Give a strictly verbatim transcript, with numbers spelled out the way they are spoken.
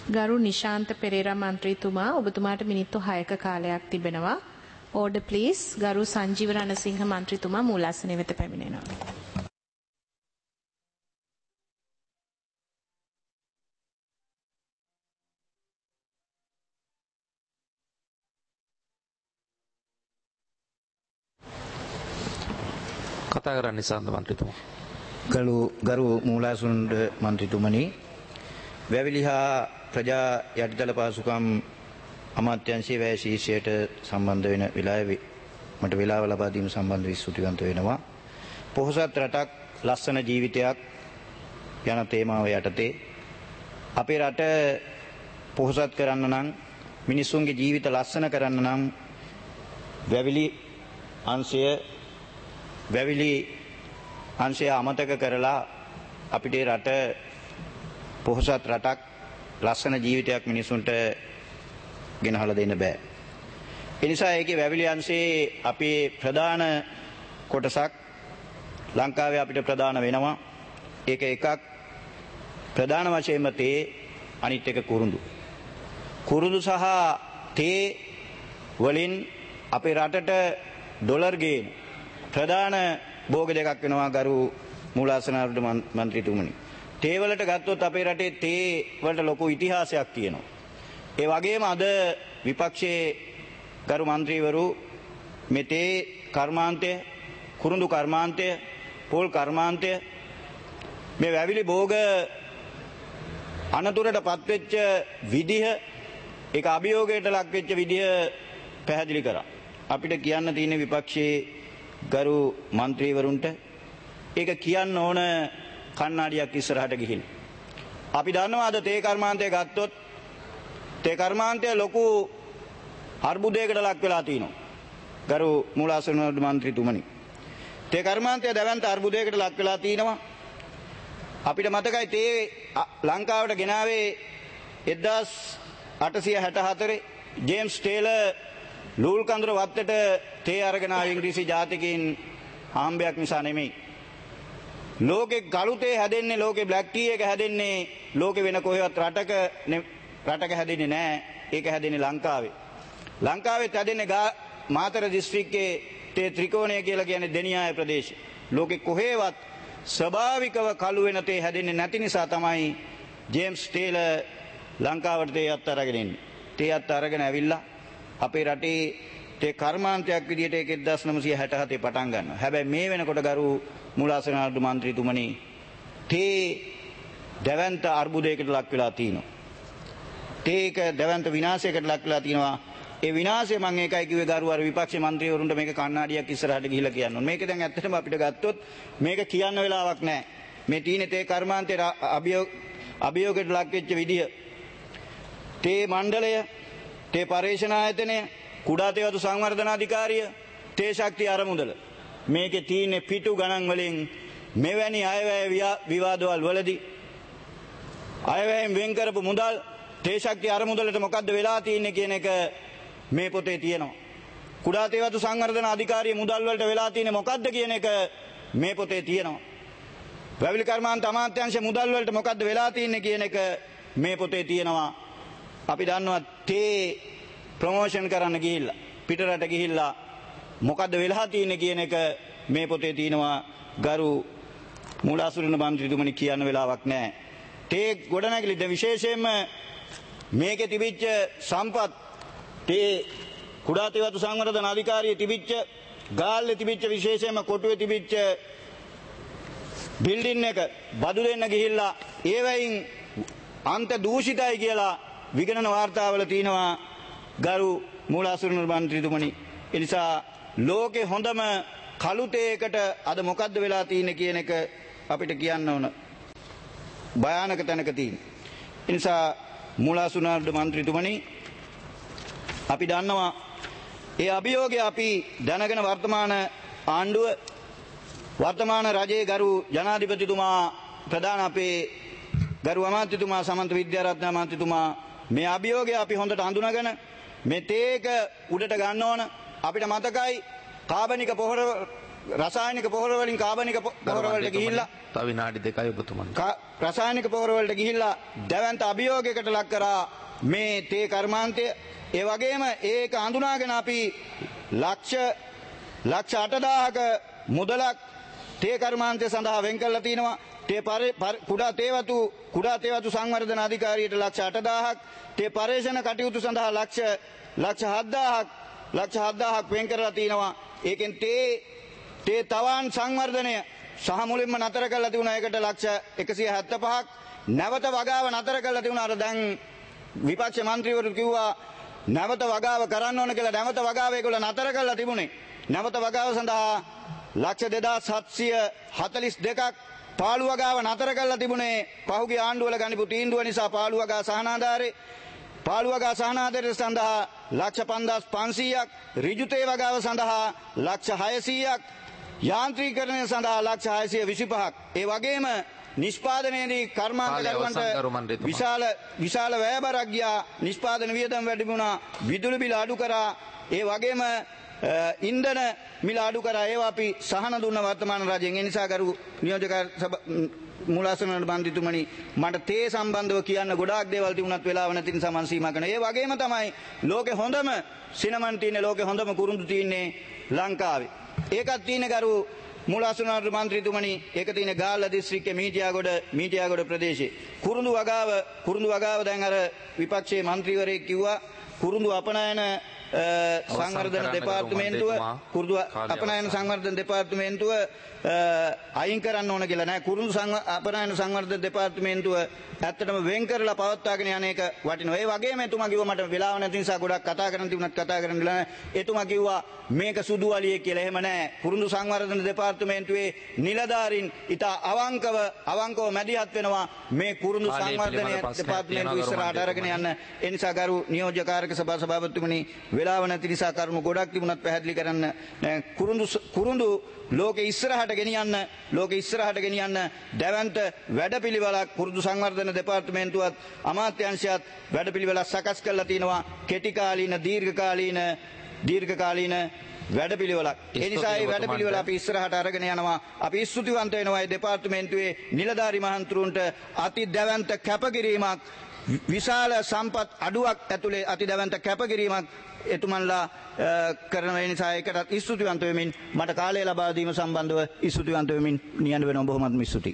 ගරු නිශාන්ත පෙරේරා මන්ත්‍රීතුමා ඔබතුමාට මිනිත්තු හයක කාලයක් තිබෙනවා. Order please. ගරු සංජීව රණසිංහ මන්ත්‍රීතුමා මූලාසනය වෙත පැමිණෙනවා. කතා කරන්න නිසාන්ත මන්ත්‍රීතුමා. ගරු ගරු මූලාසන මන්ත්‍රීතුමනි, වැවිලි හා ප්‍රජා යටිතල පහසුකම් අමාත්‍යාංශයේ වැය ශීර්ෂයට සම්බන්ධ වෙන වෙලාවේ මට වෙලාව ලබා දීම සම්බන්ධව ස්තුතිවන්ත වෙනවා. පොහොසත් රටක් ලස්සන ජීවිතයක් යන තේමාව යටතේ අපේ රට පොහොසත් කරන්න නම්, මිනිසුන්ගේ ජීවිත ලස්සන කරන්න නම් වැවිලි අංශය වැවිලි අංශය අමතක කරලා අපිට රට පොහොසත් රටක් ලස්සන ජීවිතයක් මිනිසුන්ට ගෙනහලා දෙන්න බෑ. ඒ නිසා ඒකේ වැවිලි අංශයේ අපේ ප්‍රධාන කොටසක් ලංකාවේ අපිට ප්‍රධාන වෙනවා. ඒක එකක් ප්‍රධාන වශයෙන්ම තේ, අනිත් එක කුරුඳු. කුරුඳු සහ තේ වලින් අපේ රටට ඩොලර් ගේන ප්‍රධාන භෝග දෙකක් වෙනවා ගරු මූලාසනාරූඪ මන්ත්‍රීතුමනි. තේ වලට ගත්තොත් අපේ රටේ තේ වලට ලොකු ඉතිහාසයක් තියෙනවා. ඒ වගේම අද විපක්ෂයේ ගරු මන්ත්‍රීවරු මේ තේ කර්මාන්තය, කුරුඳු කර්මාන්තය, පොල් කර්මාන්තය, මේ වැවිලි භෝග අනතුරට පත්වෙච්ච විදිහ, ඒක අභියෝගයට ලක් වෙච්ච විදිහ පැහැදිලි කරා. අපිට කියන්න තියෙන විපක්ෂයේ ගරු මන්ත්‍රීවරුන්ට ඒක කියන්න ඕන කණ්ණාඩියක් ඉස්සරහට ගිහින්. අපි දන්නවා අද තේ කර්මාන්තය ගත්තොත් තේ කර්මාන්තය ලොකු අර්බුදයකට ලක් වෙලා තිනවා. ගරු මූලාසන මන්ත්‍රීතුමනි, තේ කර්මාන්තය දැවැන්ත අර්බුදයකට ලක් වෙලා තිනවා. අපිට මතකයි තේ ලංකාවට ගෙනාවේ එක්දාස් අටසිය හැට හතරේ ජේම්ස් ටේලර් ලූල් කඳුර වත්තට තේ අරගෙන ආව ඉංග්‍රීසි ජාතිකයින් ආම්බයක් නිසා නෙමෙයි. ලෝකේ ගලු තේ හැදෙන්නේ, ලෝකේ බ්ලැක් ටී එක හැදෙන්නේ ලෝකේ වෙන කොහෙවත් රටක රටක හැදෙන්නේ නැහැ. ඒක හැදෙන්නේ ලංකාවේ. ලංකාවෙත් හැදෙන්නේ මාතර දිස්ත්‍රික්කයේ තේ ත්‍රිකෝණය කියලා කියන්නේ දෙනියාය ප්‍රදේශය. ලෝකේ කොහෙවත් ස්වභාවිකව කළු වෙන තේ හැදෙන්නේ නැති නිසා තමයි ජේම්ස් ටේලර් ලංකාවට තේ අත් අරගෙන ඉන්නේ. තේ අත් අරගෙන ඇවිල්ලා අපේ රටේ තේ කර්මාන්තයක් විදිහට ඒක එක්දාස් නවසිය හැට හතේ පටන් ගන්නවා. හැබැයි මේ වෙනකොට ගරු මූලාසනාරූඪ මන්ත්‍රීතුමනි, තේ දැවැන්ත අර්බුදයකට ලක් වෙලා තිනවා. තේක දැවැන්ත විනාශයකට ලක් වෙලා තිනවා. ඒ විනාශය මම ඒකයි කිව්වේ ගරු අර විපක්ෂ මන්ත්‍රීවරුන්ට මේක කණ්ණාඩියක් ඉස්සරහට ගිහිල්ලා කියන්න ඕනේ. මේක දැන් ඇත්තටම අපිට ගත්තොත් මේක කියන්න වෙලාවක් නැහැ. මේ තීනේ තේ කර්මාන්තයේ අභියෝග අභියෝගයට ලක් වෙච්ච විදිය, තේ මණ්ඩලය, තේ පර්යේෂණ ආයතනය, කුඩා තේ වතු සංවර්ධන අධිකාරිය, තේ ශක්තිය අරමුදල, මේකේ තියෙන පිටු ගණන් වලින් මෙවැනි අයවැය විවාදවල වලදී අයවැයෙන් වෙන් කරපු මුදල් තේ ශක්තිය අරමුදලට මොකද්ද වෙලා තියෙන්නේ කියන එක මේ පොතේ තියෙනවා. කුඩා තේ වතු සංවර්ධන අධිකාරිය මුදල් වලට වෙලා තියෙන්නේ මොකද්ද කියන එක මේ පොතේ තියෙනවා. වැවිලි කර්මාන්ත අමාත්‍යාංශ මුදල් වලට මොකද්ද වෙලා තියෙන්නේ කියන එක මේ පොතේ තියෙනවා. අපි දන්නවා තේ ප්‍රොමෝෂන් කරන්න ගිහිල්ලා පිටරට ගිහිල්ලා මොකද්ද වෙලා තියෙන්නේ කියන එක මේ පොතේ තියෙනවා. ගරු මූලාසන මන්ත්‍රීතුමනි, කියන්න වෙලාවක් නැහැ. තේ ගොඩනැගිලි ද විශේෂයෙන්ම මේකේ තිබිච්ච සම්පත්, තේ කුඩා තේ වතු සංවර්ධන අධිකාරියේ තිබිච්ච, ගාල්ලේ තිබිච්ච, විශේෂයෙන්ම කොටුවේ තිබිච්ච බිල්ඩින් එක බදු දෙන්න ගිහිල්ලා ඒවයින් අන්ත දූෂිතයි කියලා විගණන වාර්තාවල තියෙනවා. ගරු මූලාසන මන්ත්‍රීතුමනි, ඒ නිසා ලෝකේ හොඳම කළු තේකට අද මොකද්ද වෙලා තියෙන්නේ කියන එක අපිට කියන්න ඕන. භයානක තැනක තියෙන. ඒ නිසා මූලාසන මන්ත්‍රීතුමනි, අපි දන්නවා ඒ අභියෝගය අපි දැනගෙන වර්තමාන ආණ්ඩුව, වර්තමාන රජයේ ගරු ජනාධිපතිතුමා, ප්‍රධාන අපේ ගරු අමාත්‍යතුමා සමන්ත විද්‍යාරත්න අමාත්‍යතුමා මේ අභියෝගය අපි හොඳට අඳුනගෙන මේ තේක උඩට ගන්න ඕන. අපිට මතකයි කාබනික පොහොර රසායනික පොහොර වලින් කාබනික පොහොර වලට ගිහිල්ලා තව විනාඩි දෙකයි ඔබතුමන්ට. රසායනික පොහොර වලට ගිහිල්ලා දැවැන්ත අභියෝගයකට ලක් කරා මේ තේ කර්මාන්තය. ඒ වගේම ඒක අඳුනාගෙන අපි ලක්ෂ ලක්ෂ අටදාහක මුදලක් තේ කර්මාන්තය සඳහා වෙන් කරලා තිනවා. තේ කුඩා තේවතු කුඩා තේවතු සංවර්ධන අධිකාරියට ලක්ෂ අටදාහක්, තේ පර්යේෂණ කටයුතු සඳහා ලක්ෂ ලක්ෂ හත්දාහක් ලක්ෂ හත්දාහක් වෙන් කරලා තිනවා. ඒකෙන් තේ තේ තවාන් සංවර්ධනය සහ මුලින්ම නතර කරලා තිබුණා. ඒකට ලක්ෂ එකසිය හැත්තෑපහක් නැවත වගාව නතර කරලා තිබුණාට දැන් විපක්ෂ මන්ත්‍රීවරු කිව්වා නැවත වගාව කරන්න ඕන කියලා. නැවත වගාව ඒගොල්ලෝ නතර කරලා තිබුණේ. නැවත වගාව සඳහා ලක්ෂ දෙදාස් හත්සිය හතළිස් දෙකක් පාළු වගාව නතර කරලා තිබුණේ පහුගිය ආණ්ඩුවල ගනිපු තීන්දුව නිසා. පාළු වගා සහනාධාරේ පාළු වගා සහනාධාරය සඳහා ලක්ෂ පන්දාස් පන්සීයක්, ඍජු තේ වගාව සඳහා ලක්ෂ හයසීයක්, යාන්ත්‍රීකරණය සඳහා ලක්ෂ හයසිය විසිපහක්. ඒ වගේම නිෂ්පාදනයේදී කර්මාන්තකරුවන්ට විශාල විශාල වැයබරක් ගියා. නිෂ්පාදන වියදම් වැඩි වුණා. විදුලි බිල අඩු කරා. ඒ වගේම ඉන්ධන මිල අඩු කරා. ඒවා අපි සහන දුන්න වර්තමාන රජයෙන්. ඒ නිසා ගරු නියෝජක මූලාසන මන්ත්‍රීතුමනි, මට තේ සම්බන්ධව කියන්න ගොඩාක් දේවල් තිබුණත් වෙලාව නැති නිසා මම සීමා කරනවා. ඒ වගේම තමයි ලෝකේ හොඳම සිනමන් තියෙන්නේ, ලෝකේ හොඳම කුරුඳු තියෙන්නේ ලංකාවේ. ඒකත් තියෙන ගරු මූලාසන මන්ත්‍රීතුමනි, ඒක තියෙන ගාල්ල දිස්ත්‍රික්කයේ මීටියාගොඩ මීටියාගොඩ ප්‍රදේශයේ කුරුඳු වගාව කුරුඳු වගාව දැන් අර විපක්ෂයේ මන්ත්‍රීවරයෙක් කිව්වා කුරුඳු අපනයන සංවර්ධන දෙපාර්තමේන්තුව කුරුඳු අපනයන සංවර්ධන දෙපාර්තමේන්තුව අයින් කරන්න ඕන කියලා. නෑ, කුරුඳු අපනයන සංවර්ධන දෙපාර්තමේන්තුව ඇත්තටම වෙන් කරලා පවත්වාගෙන යන එක වටිනවා. ඒ වගේම එතුමා කිව්වා මට වෙලාව නැති නිසා ගොඩක් කතා කරන්න තිබුණත් කතා කරන්න බැහැ. එතුමා කිව්වා මේක සුදු වලිය කියලා. එහෙම නෑ. කුරුඳු සංවර්ධන දෙපාර්තමේන්තුවේ නිලධාරීන් ඉතා අවංකව අවංකව මැදිහත් වෙනවා මේ කුරුඳු සංවර්ධන දෙපාර්තමේන්තුව ඉස්සරහට අරගෙන යන්න. ඒ නිසා ගරු නියෝජ්‍ය කාර්යක සභා සභාපතිතුමනි, වෙලාව නැති නිසා කරුණු ගොඩක් තිබුණත් පැහැදිලි කරන්න. කුරුඳු කුරුඳු ලෝකෙ ඉස්සරහට ගෙනියන්න ලෝකෙ ඉස්සරහට ගෙනියන්න දැවැන්ත වැඩපිළිවෙලක් කුරුඳු සංවර්ධන දෙපාර්තමේන්තුවත් අමාත්‍යාංශයත් වැඩපිළිවෙලක් සකස් කරලා තිනවා. කෙටි කාලීන දීර්ඝකාලීන දීර්ඝකාලීන වැඩපිළිවෙලක්. ඒ නිසා මේ වැඩපිළිවෙල අපි ඉස්සරහට අරගෙන යනවා. අපි ස්තුතිවන්ත වෙනවා මේ දෙපාර්තමේන්තුවේ නිලධාරි මහතුරුන්ට. අති දැවැන්ත කැපකිරීමක්, විශාල සම්පත් අඩුවක් ඇතුලේ අති දැවැන්ත කැපකිරීමක් එතුමන්ලා කරන නිසා ඒකටත් ස්තුතිවන්ත වෙමින් මට කාලය ලබා දීම සම්බන්ධව ස්තුතිවන්ත වෙමින් නියඬ වෙනවා. බොහොමත්ම ස්තුතියි.